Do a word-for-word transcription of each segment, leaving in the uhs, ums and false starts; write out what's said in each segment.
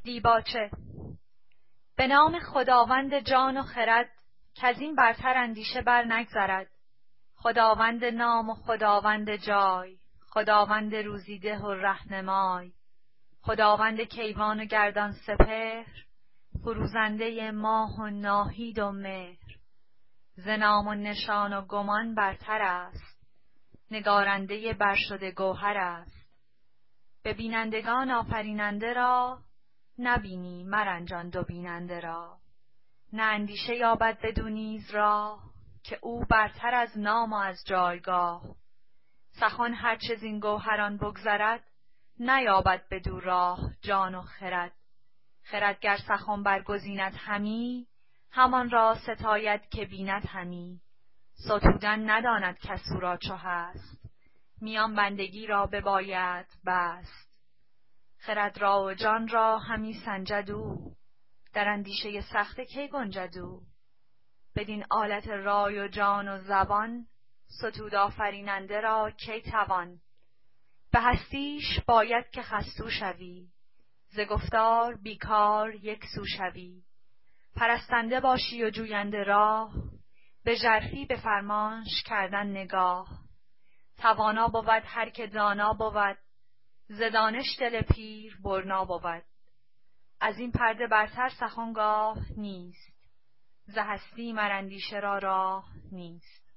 دیباچه. به نام خداوند جان و خرد، کز این برتر اندیشه بر نگذرد. خداوند نام و خداوند جای، خداوند روزیده و رهنمای. خداوند کیوان و گردان سپهر، فروزنده ماه و ناهید و مهر. ز نام و نشان و گمان برتر است، نگارنده برشده گوهر است. به بینندگان آفریننده را، نبینی مرنجان دو بیننده را. نه اندیشه یابد بدو نیز راه، که او برتر از نام و از جایگاه. سخن هرچه زین گوهران بگذرد، نیابد بدو راه جان و خرد. خرد گر سخن برگزیند همی، همان را ستاید که بیند همی. ستودن نداند کس او را چو هست، میان بندگی را بباید بست. خرد را و جان را همی سنجد او، در اندیشه سخته کی گنجد او. بدین آلت رای و جان و زبان، ستود آفریننده را کی توان. به هستیش باید که خستو شوی، ز گفتار بیکار یک سو شوی. پرستنده باشی و جوینده راه، به ژرفی به فرمانش کردن نگاه. توانا بود هر که دانا بود، ز دانش دل پیر برنا بود. از این پرده برتر سخنگاه نیست، ز هستی مر اندیشه را راه نیست.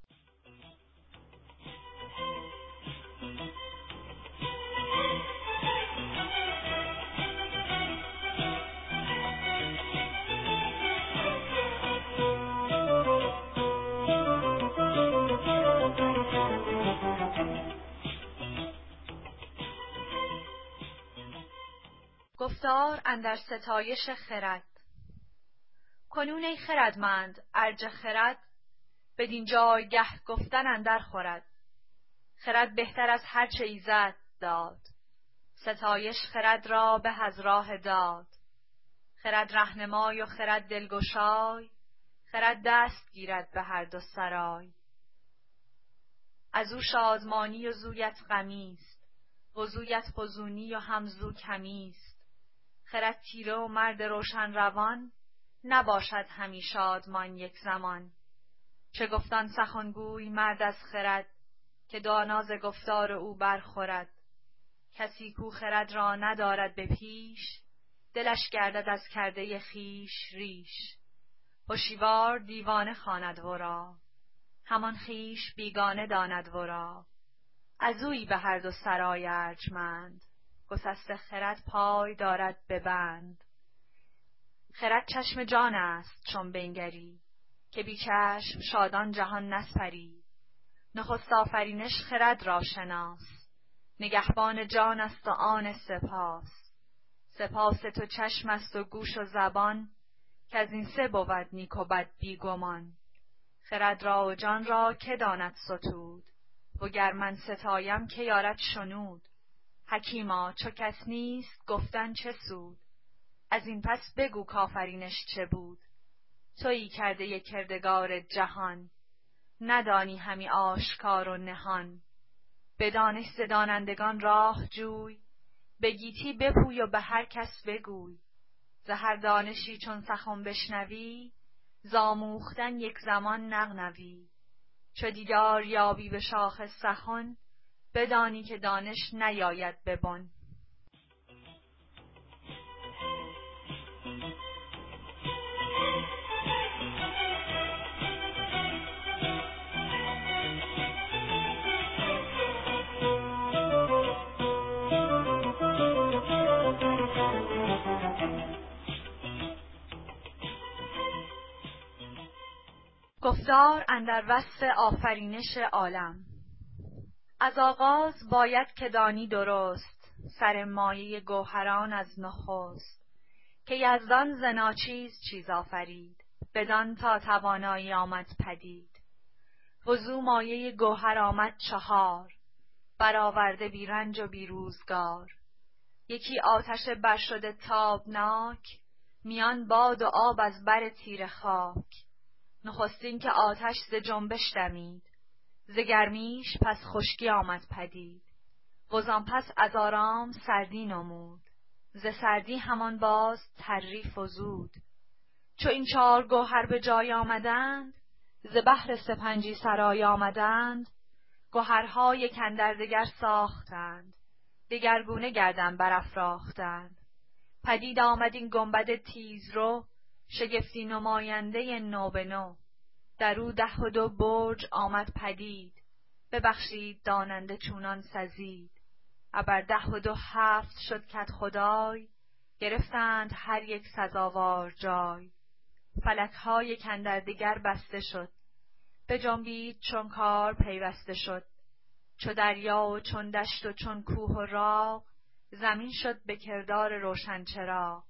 گفتار اندر ستایش خرد. کنون ای خردمند ارج خرد، بدین جایگه گفتن اندر خورد. خرد بهتر از هر چه ایزد داد، ستایش خرد را به از راه داد. خرد رهنمای و خرد دلگشای، خرد دست گیرد به هر دو سرای. از او شادمانی و زویت غمیست، و زویت فزونی و هم زو کمیست. خرد تیره و مرد روشن روان، نباشد همی شادمان یک زمان. چه گفتان سخنگوی مرد از خرد، که دانا ز گفتار او برخورد. کسی کو خرد را ندارد به پیش، دلش گردد از کرده خویش ریش. هشیوار دیوانه خواند ورا، همان خویش بیگانه داند ورا. از اویی به هر دو سرای ارجمند، گسسته خرد پای دارد به بند. خرد چشم جان است چون بنگری، که بی چشم شادان جهان نسپری. نخست آفرینش خرد را شناس، نگهبان جان است و آن سپاس. سپاس تو چشم است و گوش و زبان، کز این سه بود نیک و بد بی گمان. خرد را و جان را که داند ستود، وگر من ستایم که یارد شنود. حکیما چو کس نیست گفتن چه سود، از این پس بگو کآفرینش چه بود. تویی کرده کردگار جهان، ندانی همی آشکار و نهان. به دانش ز دانندگان راه جوی، به گیتی بپوی و به هر کس بگوی. ز هر دانشی چون سخن بشنوی، ز آموختن یک زمان نغنوی. چو دیدار یابی به شاخ سخن، بدانی که دانش نیاید به بن. گفتار اندر وصف آفرینش عالم. از آغاز باید که دانی درست، سر مایه گوهران از نخست. که یزدان ز ناچیز چیز آفرید، بدان تا توانایی آمد پدید. وزو مایه گوهر آمد چهار، برآورده بی رنج و بی روزگار. یکی آتش برشده تابناک، میان باد و آب از بر تیره خاک. نخستین که آتش ز جنبش دمید، ز گرمیش پس خشکی آمد پدید. وزان پس از آرام سردی نمود، ز سردی همان باز تری فزود. چو این چار گوهر به جای آمدند، ز بحر سپنجی سرای آمدند. گوهرها یک اندر دگر ساختند، دگرگونه گردن برافراختند. پدید آمد این گنبد تیزرو، شگفتی نماینده نو به نو. در او ده و دو برج آمد پدید، ببخشید داننده چونان سزید. ابر ده و دو هفت شد کدخدای، گرفتند هر یک سزاوار جای. فلک‌ها یک اندر دگر بسته شد، بجنبید چون کار پیوسته شد. چو دریا و چون دشت و چون کوه و راغ، زمین شد به کردار روشن چراغ.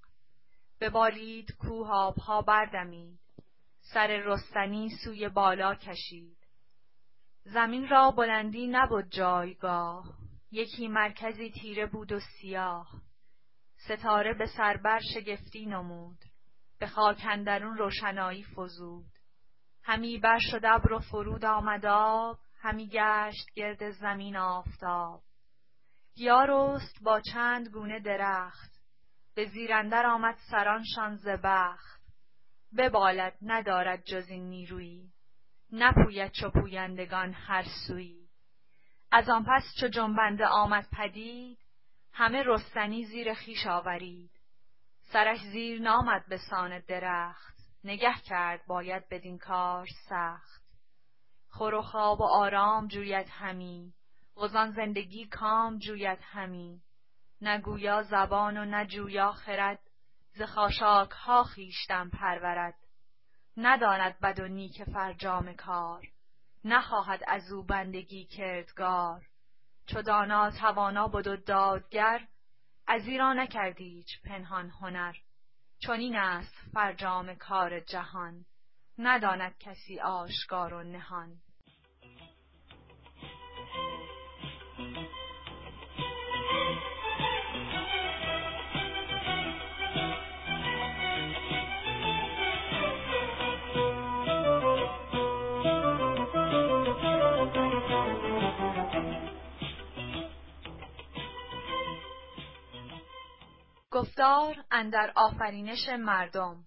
ببالید کوه آبها بردمید، سر رستنی سوی بالا کشید. زمین را بلندی نبد جایگاه، یکی مرکزی تیره بود و سیاه. ستاره به سر بر شگفتی نمود، به خاک اندرون روشنایی فزود. همی بر شد ابر و فرود آمد آب، همی گشت گرد زمین آفتاب. گیا رست با چند گونه درخت، به زیر اندر آمد سرانشان ز بخت. ببالد ندارد جز این نیرویی، نپوید چو پویندگان هر سویی. از آن پس چو جنبنده آمد پدید، همه رستنی زیر خویش آورید. سرش زیر نامد به سان درخت، نگه کرد باید بدین کار سخت. خور و خواب و آرام جوید همی، وزان زندگی کام جوید همی. نه گویا زبان و نه جویا خرد، ز خاشاک ها خویشتن پرورد. نداند بد و نیک فرجام کار، نخواهد از او بندگی کردگار. چو دانا توانا بد و دادگر، از ایرا نکرد هیچ پنهان هنر. چنین است فرجام کار جهان، نداند کسی آشکار و نهان. گفتار اندر آفرینش مردم.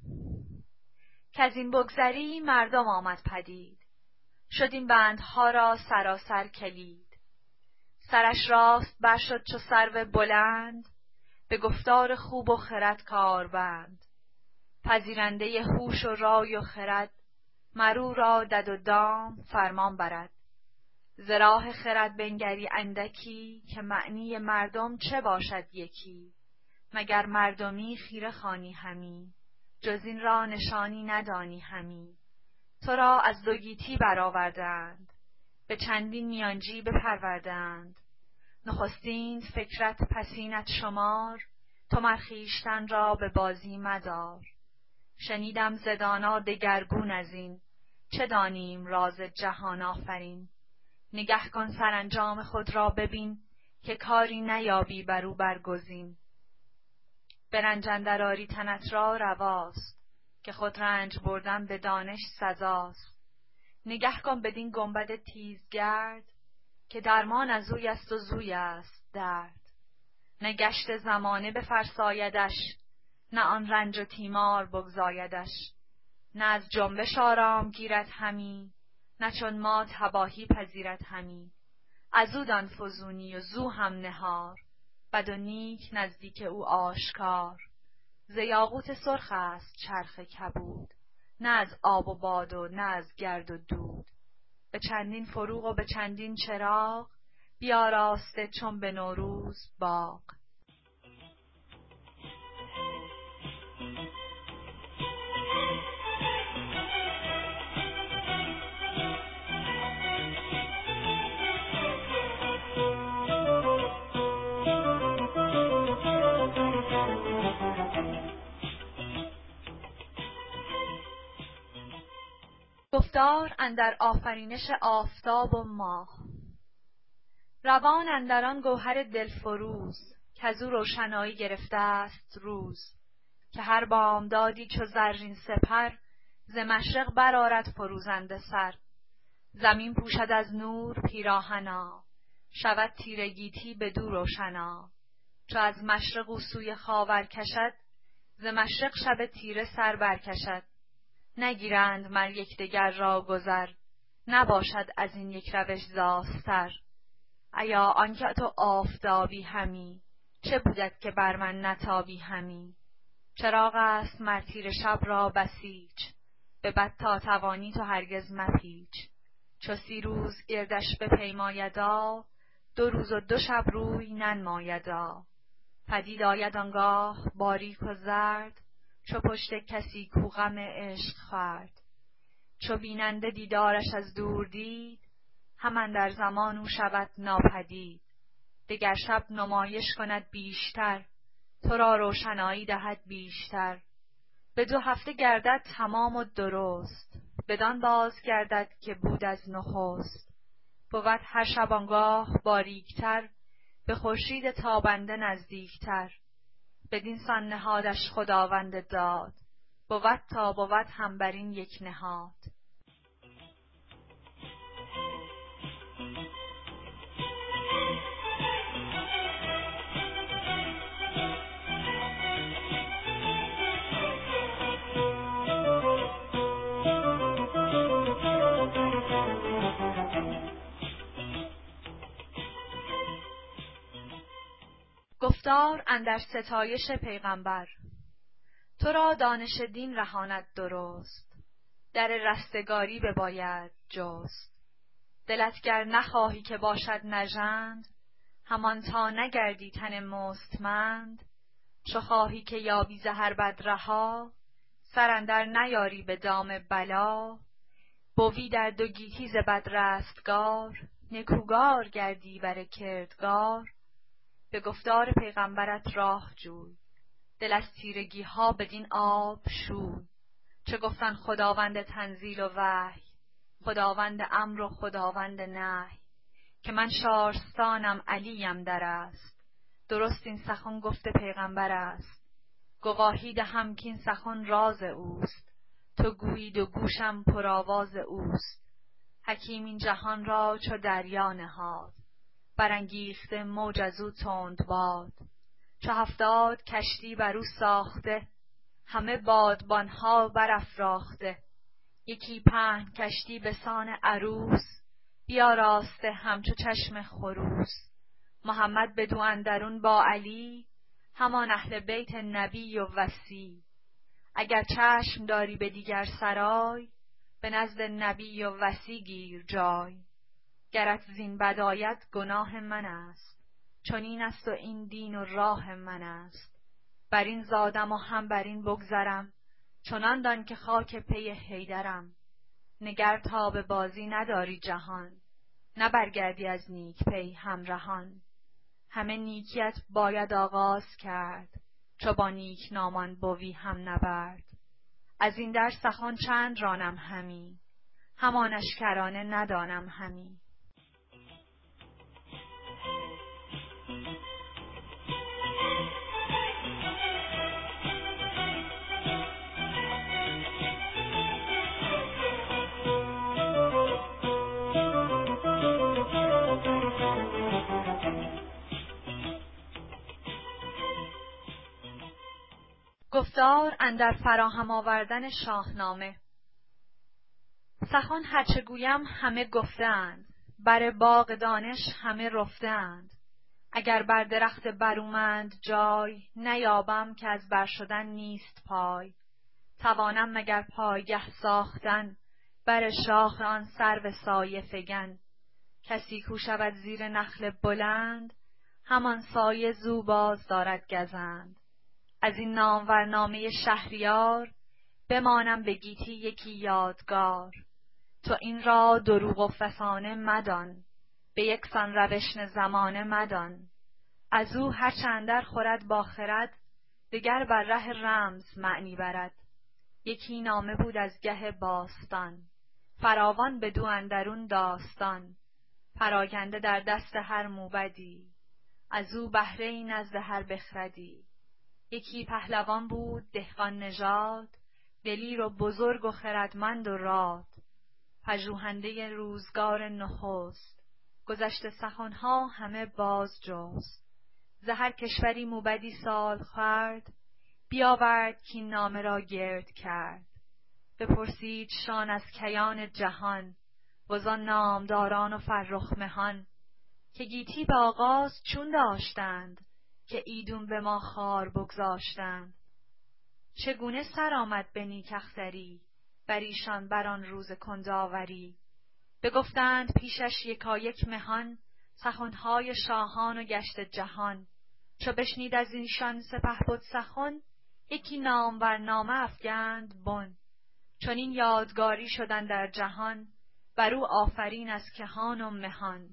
کزین بگذری مردم آمد پدید، شد این بندها را سراسر کلید. سرش راست بر شد چو سرو بلند، به گفتار خوب و خرد کاربند. پذیرنده هوش و رای و خرد، مرو را دد و دام فرمان برد. ز راه خرد بنگری اندکی، که معنی مردم چه باشد یکی. مگر مردمی خیره خوانی همی، جز این را نشانی ندانی همی. تو را از دو گیتی برآوردند، به چندین میانجی بپروردند. نخستین فکرت پسینت شمار، تو مر خویشتن را به بازی مدار. شنیدم ز دانا دگرگون از این، چه دانیم راز جهان آفرین. نگه کن سرانجام خود را ببین، که کاری نیابی بر او برگزین. به رنج اندر آری تنت را رواست، که خود رنج بردن به دانش سزاست. نگه کن بدین گنبد تیزگرد، که درمان از اوی است و زوی است درد. نه گشت زمانه بفرسایدش، نه آن رنج و تیمار بگزایدش. نه از جنبش آرام گیرد همی، نه چون ما تباهی پذیرد همی. از او دان فزونی و زو هم نهار، بد و نیک نزدیک او آشکار. ز یاقوت سرخ است چرخ کبود، نه از آب و باد و نه از گرد و دود. به چندین فروغ و به چندین چراغ، بیاراسته چون به نوروز باغ. گفتار اندر آفرینش آفتاب و ماه. روان اندر آن گوهر دلفروز، کزو روشنایی گرفته است روز. که هر بامدادی چو زرین سپر، ز مشرق برآرد فروزنده سر. زمین پوشد از نور پیراهنا، شود تیره گیتی بدو روشنا. چو از مشرق او سوی خاور کشد، ز مشرق شب تیره سر برکشد. نگیرند مر یکدیگر را گذر، نباشد از این یک روش زاستر. ایا آنکه تو آفتابی همی، چه بودت که بر من نتابی همی. چراغ است مر تیره شب را بسیچ، به بد تا توانی تو هرگز مپیچ. چو سی روز گردش بپیمایدا، دو روز و دو شب روی ننمایدا. پدید آید آنگاه باریک و زرد، چو پشت کسی کو غم عشق خورد. چو بیننده دیدارش از دور دید، هم اندر زمان او شود ناپدید. دگر شب نمایش کند بیشتر، تو را روشنایی دهد بیشتر. به دو هفته گردد تمام و درست، بدان باز گردد که بود از نخست. بود هر شب آنگاه باریکتر، به خورشید تابنده نزدیکتر. بدین سان نهادش خداوند داد، بود تا بود هم بر این یک نهاد. گفتار اندر ستایش پیغمبر. تو را دانش دین رهاند درست، در رستگاری بباید جست. دلت گر نخواهی که باشد نژند، همان تا نگردی تن مستمند. چو خواهی که یابی ز هر بد رها، سر اندر نیاری به دام بلا. بوی در دو گیتی ز بد رستگار، نکوگار گردی بر کردگار. به گفتار پیغمبرت راه جوی، دل از تیرگی ها بدین آب شوی. چه گفتن خداوند تنزیل و وحی، خداوند امر و خداوند نهی. که من شارستانم علیم در است، درست این سخن گفته پیغمبر است. گواهی دهم کین سخن راز اوست، تو گویی و گوشم پرآواز اوست. حکیم این جهان را چو دریا نهاد، برانگیخته موج از او تند باد. چو هفتاد کشتی بر او ساخته، همه بادبانها برافراخته. یکی پهن کشتی به سان عروس، بیاراسته همچو چشم خروس. محمد بدو اندرون با علی، همان اهل بیت نبی و وصی. اگر چشم داری به دیگر سرای، به نزد نبی و وصی گیر جای. گرت زین بد آید گناه من است، چنین است و این دین و راه من است. بر این زادم و هم بر این بگذرم، چنان دان که خاک پی حیدرم. نگر تا به بازی نداری جهان، نه برگردی از نیک پی همرهان. همه نیکیت باید آغاز کرد، چو با نیک نامان بوی هم نبرد. از این در سخن چند رانم همی، همانش کرانه ندانم همی. گفتار اندر فراهم آوردن شاهنامه. سخن هرچه گویم همه گفته‌اند، بر باغ دانش همه رفته‌اند. اگر بر درخت برومند جای، نیابم که از بر شدن نیست پای. توانم مگر پایگه ساختن، بر شاخ آن سرو سایه فگن. کسی کو شود زیر نخل بلند، همان سایه زو باز دارد گزند. از این نامور نامه شهریار، بمانم به گیتی یکی یادگار. تو این را دروغ و فسانه مدان، به یکسان روشن زمانه مدان. از او هرچه اندر خورد با خرد، دگر بر ره رمز معنی برد. یکی نامه بود از گه باستان، فراوان بدو اندرون داستان. پراگنده در دست هر موبدی، از او بهره ای نزد هر بخردی. یکی پهلوان بود دهقان نژاد، دلیر و بزرگ و خردمند و راد. پژوهنده روزگار نخست، گذشته سخنها همه باز جست. ز هر کشوری موبدی سال خورد، بیاورد کاین نامه را گرد کرد. بپرسید شان از کیان جهان، وزان نامداران و فرخ مهان، که گیتی به آغاز چون داشتند، که ایدون به ما خوار بگذاشتند. چگونه سر آمد به نیک اختری، بر ایشان بر آن روز کندآوری. بگفتند پیشش یکایک مهان، سخنهای شاهان و گشت جهان. چو بشنید از ایشان سپهبد سخن، یکی نامور نامه افگند بن. چنین یادگاری شد اندر جهان، بر او آفرین از کهان و مهان.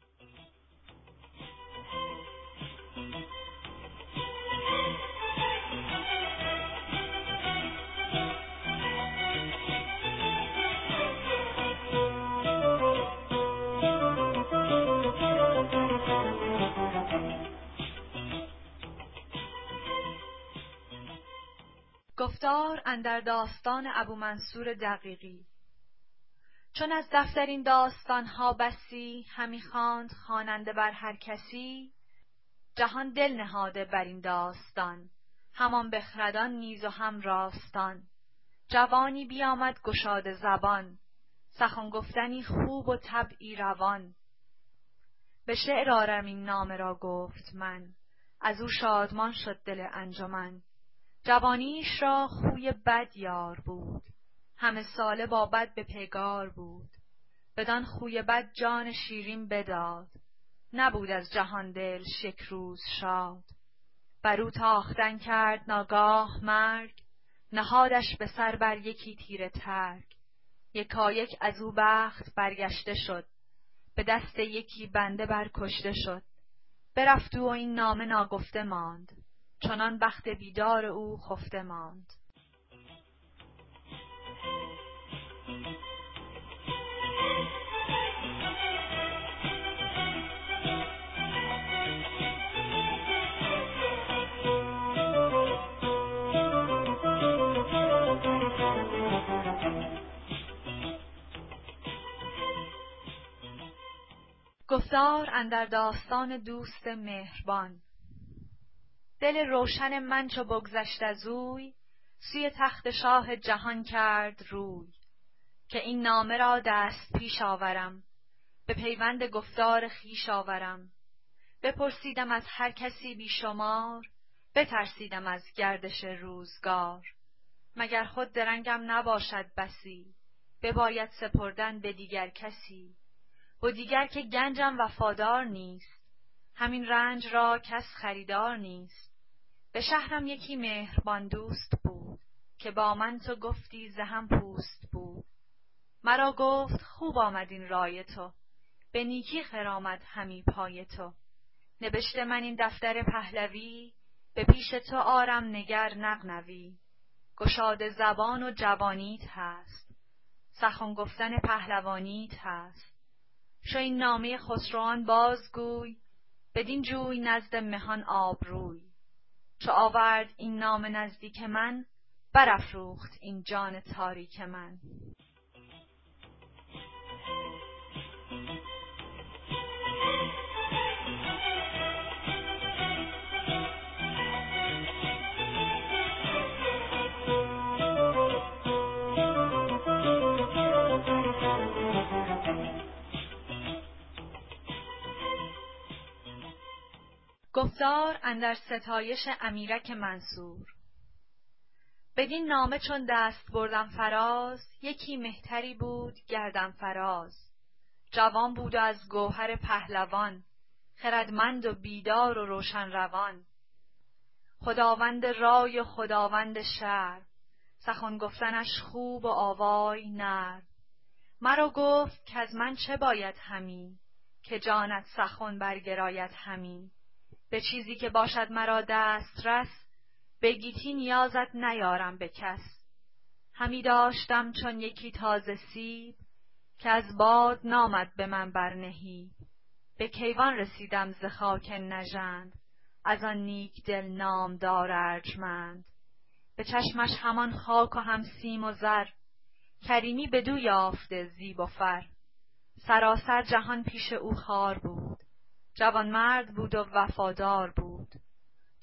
گفتار اندر داستان ابومنصور دقیقی. چون از دفتر این داستانها بسی، همی خواند خواننده بر هر کسی. جهان دل نهاده بر این داستان، همان بخردان نیز و هم راستان. جوانی بیامد گشاده زبان، سخن گفتنی خوب و طبعی روان. به شعر آرم این نامه را گفت من، از او شادمان شد دل انجمن. جوانیش را خوی بد یار بود، همه ساله با بد به پیگار بود. بدان خوی بد جان شیرین بداد، نبود از جهان دلش یک روز شاد. بر او تاختن کرد ناگاه مرگ، نهادش به سر بر یکی تیره ترگ. یکایک از او بخت برگشته شد، به دست یکی بنده برکشته شد. برفت او و این نامه ناگفته ماند، چنان بخت بیدار او خفته ماند. گفتار اندر داستان دوست مهربان. دل روشن من چو بگذشت از اوی، سوی تخت شاه جهان کرد روی. که این نامه را دست پیش آورم، به پیوند گفتار خویش آورم. بپرسیدم از هر کسی بی شمار، بترسیدم از گردش روزگار. مگر خود درنگم نباشد بسی، بباید سپردن به دیگر کسی. و دیگر که گنجم وفادار نیست، همین رنج را کس خریدار نیست. به شهرم یکی مهربان دوست بود، که با من تو گفتی ز هم پوست بود. مرا گفت خوب آمد این رای تو، به نیکی خرامد همی پای تو. نبشته من این دفتر پهلوی، به پیش تو آرم نگر نغنوی. گشاده زبان و جوانیت هست، سخن گفتن پهلوانیت هست. شو این نامه خسروان بازگوی، بدین جوی نزد مهان آبروی. چو آورد این نامه نزدیک من، برافروخت این جان تاریک من. گفتار اندر ستایش امیرک منصور. بدین نامه چون دست بردم فراز، یکی مهتری بود گردن فراز. جوان بود و از گوهر پهلوان، خردمند و بیدار و روشن روان. خداوند رای و خداوند شهر، سخن گفتنش خوب و آوای نرم. مرا گفت که از من چه باید همی، که جانت سخن برگراید همی. به چیزی که باشد مرا دسترس، به گیتی نیازت نیارم به کس. همی داشتم چون یکی تازه سیب، که از باد نامد به من برنهیب. به کیوان رسیدم ز خاک نژند، از آن نیک دل نامدار ارجمند. به چشمش همان خاک و هم سیم و زر، کریمی بدو یافته زیب و فر. سراسر جهان پیش او خوار بود، جوانمرد بود و وفادار بود.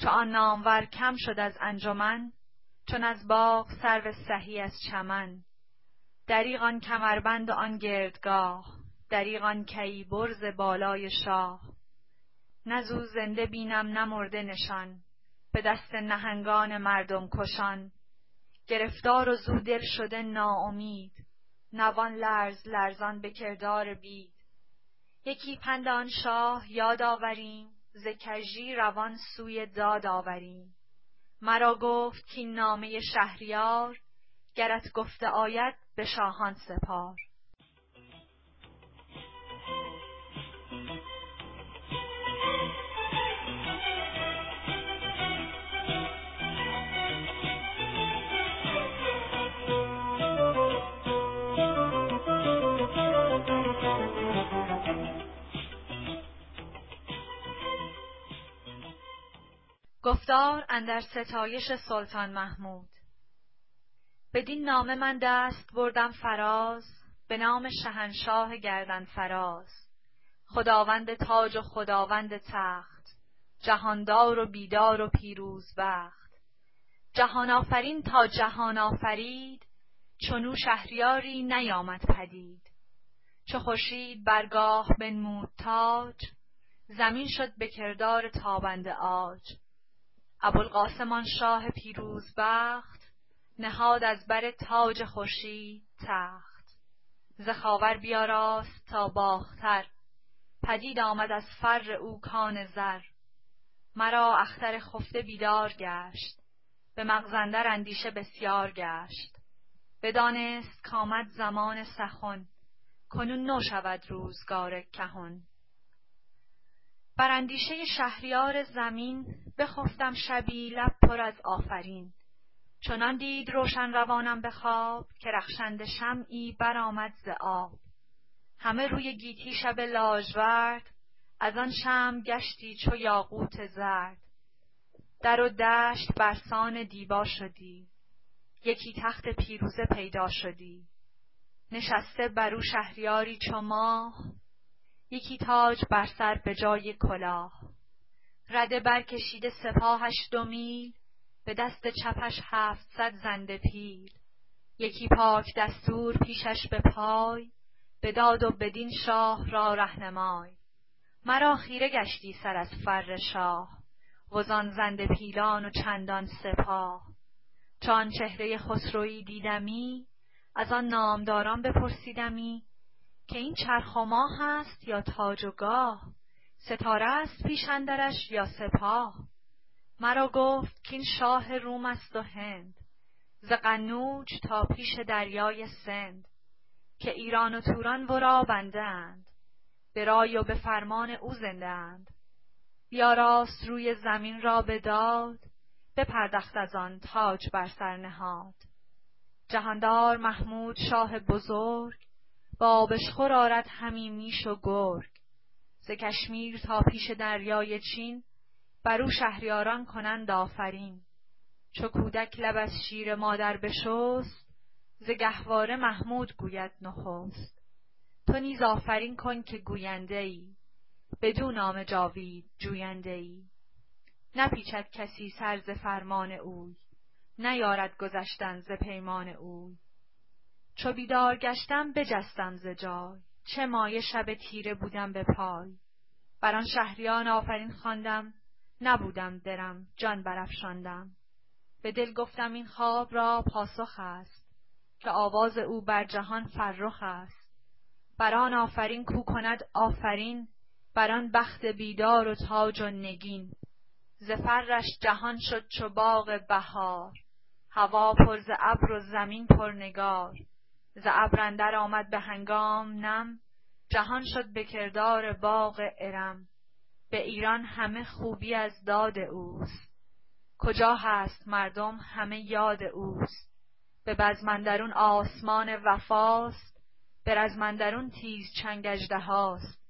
چو آن نامور کم شد از انجمن، چون از باغ سرو سهی از چمن. دریغ آن کمربند و آن گردگاه، دریغ آن کیی برز بالای شاه. نه زو زنده بینم نه مرده نشان، به دست نهنگان مردم کشان. گرفتار و زو دل شده ناامید، نوان لرز لرزان به کردار بید. یکی پند آن شاه یاد آوریم، ز کژی روان سوی داد آوریم. مرا گفت کاین نامه شهریار، گرت گفته آید به شاهان سپار. گفتار اندر ستایش سلطان محمود. بدین نامه من دست بردم فراز، به نام شهنشاه گردن فراز. خداوند تاج و خداوند تخت، جهاندار و بیدار و پیروز بخت. جهان آفرین تا جهان آفرید، چنو شهریاری نیامد پدید. چو خورشید برگاه بنمود تاج، زمین شد به کردار تابنده عاج. ابوالقاسم آن شاه پیروز بخت، نهاد از بر تاج خورشید تخت. ز خاور بیاراست تا باختر، پدید آمد از فر او کان زر. مرا اختر خفته بیدار گشت، به مغز اندر اندیشه بسیار گشت. بدانست کآمد زمان سخن، کنون نو شود روزگار کهن. بر اندیشه شهریار زمین، بخفتم شبی لب پر از آفرین. چنان دید روشن روانم به خواب، که رخشنده شمعی برآمد ز آب. همه روی گیتی شب لاژورد، از آن شمع گشتی چو یاقوت زرد. در و دشت برسان دیبا شدی، یکی تخت پیروزه پیدا شدی. نشسته بر او شهریاری چو ماه، یکی تاج بر سر به جای کلاه. رده برکشیده سپاهش دو میل، به دست چپش هفتصد زنده پیل. یکی پاک دستور پیشش به پای، بداد و بدین شاه را رهنمای. مرا خیره گشتی سر از فر شاه، وزان زنده پیلان و چندان سپاه. چون چهره خسروی دیدمی، از آن نامداران بپرسیدمی. که این چرخ و ماه است یا تاج و گاه، ستاره است پیش اندرش یا سپاه. مرا گفت کاین شاه روم است و هند، ز قنوج تا پیش دریای سند. که ایران و توران ورا بنده اند، به رای و به فرمان او زنده اند. بیاراست روی زمین را بداد، بپردخت از آن تاج بر سر نهاد. جهاندار محمود شاه بزرگ، با آبشخور آرد همی میش و گرگ. ز کشمیر تا پیش دریای چین، بر او شهریاران کنند آفرین. چو کودک لب از شیر مادر بشست، ز گهواره محمود گوید نخست. تو نیز آفرین کن که گوینده ای، بدو نام جاوید جوینده ای. نپیچد کسی سر ز فرمان اوی، نیارد گذشتن ز پیمان اوی. چو بیدار گشتم بجستم ز جای، چه مایه شب تیره بودم به پای. بر آن شهریان آفرین خواندم، نبودم درم جان برافشاندم. به دل گفتم این خواب را پاسخ است، که آواز او بر جهان فرخ است. بر آن آفرین کو کند آفرین، بر آن بخت بیدار و تاج و نگین. ز فرش جهان شد چو باغ بهار، هوا پر ز ابر و زمین پر نگار. ز ابر اندر آمد به هنگام نم، جهان شد به کردار باغ ارم. به ایران همه خوبی از داد اوست، کجا هست مردم همه یاد اوست. به بزم اندرون آسمان وفاست، به رزم اندرون تیز چنگ اژدهاست.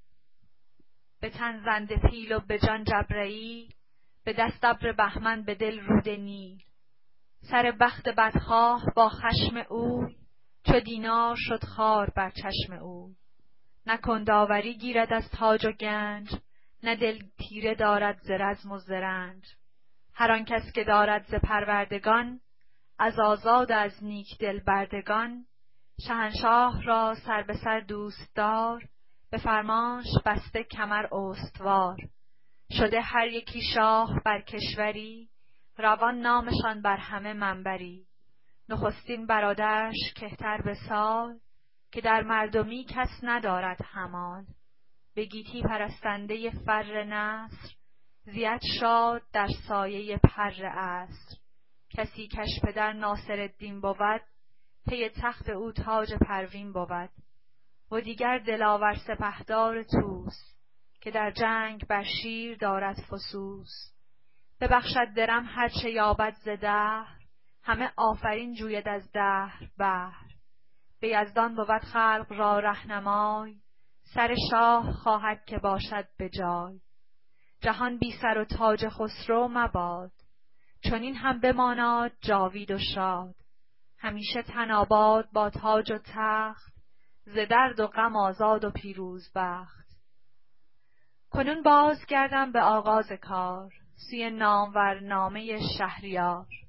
به تن زنده پیل و به جان جبرییل، به دست ابر بهمن به دل رود نیل. سر بخت بدخواه با خشم اوی، چو دینار شد خوار بر چشم اوی. نه کندآوری گیرد از تاج و گنج، نه دل تیره دارد ز رزم و ز رنج. هر آن کس که دارد ز پروردگان، از آزاد از نیک دل بردگان. شهنشاه را سر به سر دوست دار، به فرمانش بسته کمر استوار. شده هر یکی شاه بر کشوری، روان نامشان بر همه منبری. نخستین برادرش کهتر به سال، که در مردمی کس ندارد همال. به گیتی پرستنده فر نصر، زید شاد در سایه پر عصر. کسی کش پدر ناصرالدین بود، پی تخت او تاج پروین بود. و دیگر دلاور سپهدار طوس، که در جنگ بر شیر دارد فسوس. ببخشد درم هرچه یابد ز دهر، همه آفرین جوید از دهر بهر. به یزدان بود خلق را رهنمای، سر شاه خواهد که باشد به جای. جهان بی سر و تاج خسرو مباد، چنین هم بماناد جاوید و شاد. همیشه تن آباد با تاج و تخت، ز درد و غم آزاد و پیروز بخت. کنون باز گردم به آغاز کار، سوی نامور نامه شهریار.